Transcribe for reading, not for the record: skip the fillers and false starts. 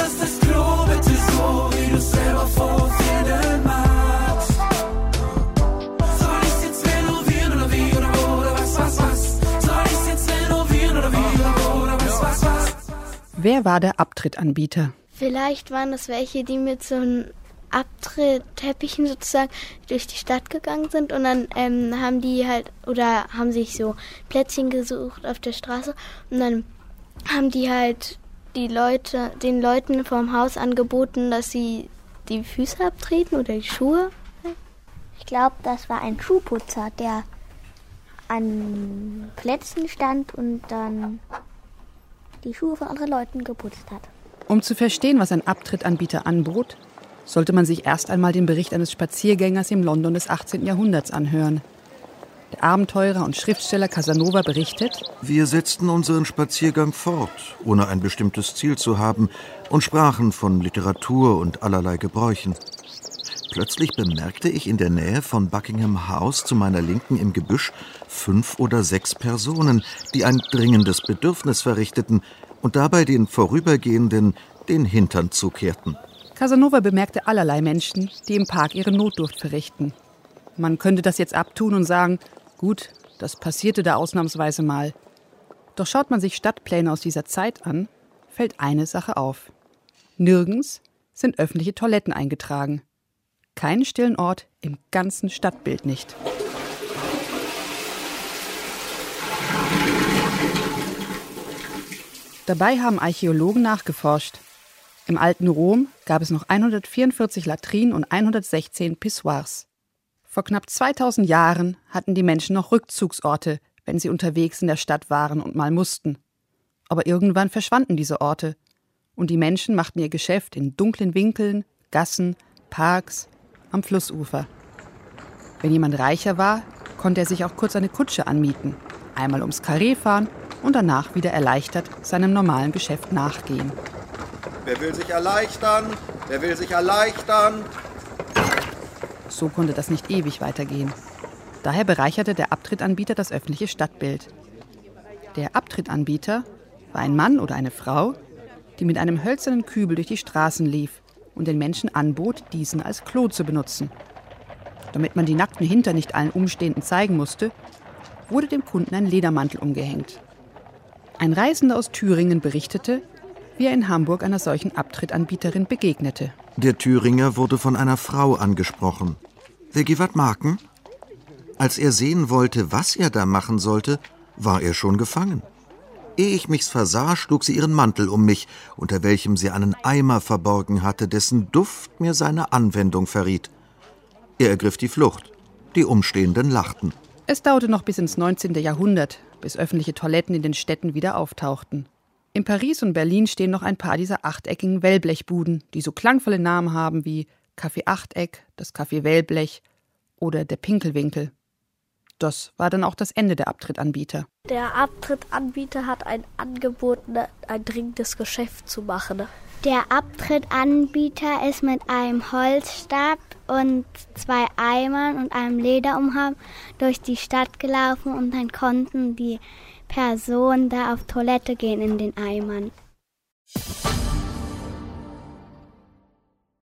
machst das Klo bitte so, wie du selber vorfinden magst. Soll ich's jetzt renovieren oder wie oder wo oder was? Soll ich's jetzt renovieren oder wie oder wo oder was? Wer war der Abtrittanbieter? Vielleicht waren das welche, die mit so einem Abtrittteppichen sozusagen durch die Stadt gegangen sind und dann haben die halt oder haben sich so Plätzchen gesucht auf der Straße und dann haben die halt den Leuten vom Haus angeboten, dass sie die Füße abtreten oder die Schuhe. Ich glaube, das war ein Schuhputzer, der an Plätzen stand und dann die Schuhe von anderen Leuten geputzt hat. Um zu verstehen, was ein Abtrittanbieter anbot, sollte man sich erst einmal den Bericht eines Spaziergängers im London des 18. Jahrhunderts anhören. Der Abenteurer und Schriftsteller Casanova berichtet: Wir setzten unseren Spaziergang fort, ohne ein bestimmtes Ziel zu haben, und sprachen von Literatur und allerlei Gebräuchen. Plötzlich bemerkte ich in der Nähe von Buckingham House zu meiner Linken im Gebüsch 5 oder 6 Personen, die ein dringendes Bedürfnis verrichteten und dabei den Vorübergehenden den Hintern zukehrten. Casanova bemerkte allerlei Menschen, die im Park ihre Notdurft verrichten. Man könnte das jetzt abtun und sagen, gut, das passierte da ausnahmsweise mal. Doch schaut man sich Stadtpläne aus dieser Zeit an, fällt eine Sache auf. Nirgends sind öffentliche Toiletten eingetragen. Keinen stillen Ort im ganzen Stadtbild nicht. Dabei haben Archäologen nachgeforscht. Im alten Rom gab es noch 144 Latrinen und 116 Pissoirs. Vor knapp 2000 Jahren hatten die Menschen noch Rückzugsorte, wenn sie unterwegs in der Stadt waren und mal mussten. Aber irgendwann verschwanden diese Orte und die Menschen machten ihr Geschäft in dunklen Winkeln, Gassen, Parks, am Flussufer. Wenn jemand reicher war, konnte er sich auch kurz eine Kutsche anmieten, einmal ums Karree fahren und danach wieder erleichtert seinem normalen Geschäft nachgehen. Wer will sich erleichtern? Wer will sich erleichtern? So konnte das nicht ewig weitergehen. Daher bereicherte der Abtrittanbieter das öffentliche Stadtbild. Der Abtrittanbieter war ein Mann oder eine Frau, die mit einem hölzernen Kübel durch die Straßen lief und den Menschen anbot, diesen als Klo zu benutzen. Damit man die nackten Hintern nicht allen Umstehenden zeigen musste, wurde dem Kunden ein Ledermantel umgehängt. Ein Reisender aus Thüringen berichtete, wie er in Hamburg einer solchen Abtrittanbieterin begegnete. Der Thüringer wurde von einer Frau angesprochen. »Will ihr wat maken?« Als er sehen wollte, was er da machen sollte, war er schon gefangen. Ehe ich mich's versah, schlug sie ihren Mantel um mich, unter welchem sie einen Eimer verborgen hatte, dessen Duft mir seine Anwendung verriet. Er ergriff die Flucht. Die Umstehenden lachten. Es dauerte noch bis ins 19. Jahrhundert, bis öffentliche Toiletten in den Städten wieder auftauchten. In Paris und Berlin stehen noch ein paar dieser achteckigen Wellblechbuden, die so klangvolle Namen haben wie Café Achteck, das Café Wellblech oder der Pinkelwinkel. Das war dann auch das Ende der Abtrittanbieter. Der Abtrittanbieter hat ein Angebot, ein dringendes Geschäft zu machen. Der Abtrittanbieter ist mit einem Holzstab und 2 Eimern und einem Lederumhang durch die Stadt gelaufen und dann konnten die Personen da auf Toilette gehen in den Eimern.